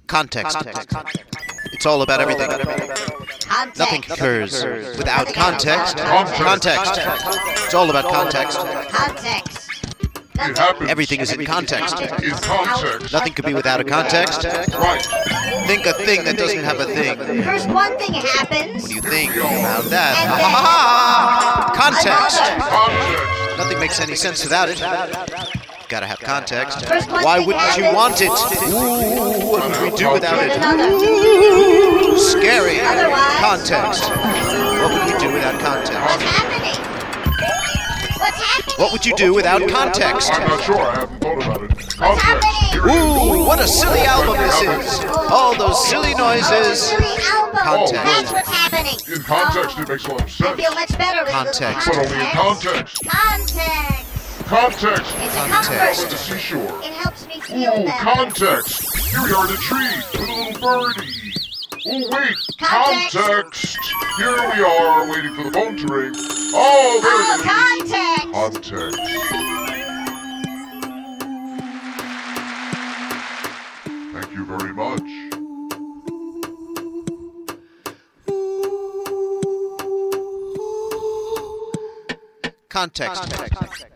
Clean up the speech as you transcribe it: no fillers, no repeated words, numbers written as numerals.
Context. It's all about everything. Context. Nothing occurs without context. Context. It's all about context. Context. It happens. Everything is in context. In context. Nothing could be without a context. Right. Think a thing that doesn't have a thing. First one thing happens. What do you think about that? And Ha ha ha! Context. Context. Nothing makes any sense without it. Gotta have context. First one Why thing wouldn't you happens. want it? Ooh, what would we do without And it? another. Ooh, scary. Otherwise. Context. What would we do without What's context? happening? What's happening? What would you do without context? I'm not sure. I haven't thought about it. What's Context. happening? Here it is. Ooh, what a silly album this is. All those silly noises. Silly album. Context. That's what's happening. In context, it makes a lot of I sense. feel much better with Context. a But little only in context. context. Context. Context. It's a Context. At the comfort. seashore. It helps me feel Ooh, better. context. Here we are in a tree with a little birdie. Oh, wait. Context. Context. Here we are waiting for the phone to ring. Oh, there Oh, it is. context. Context. Thank you very much. Context.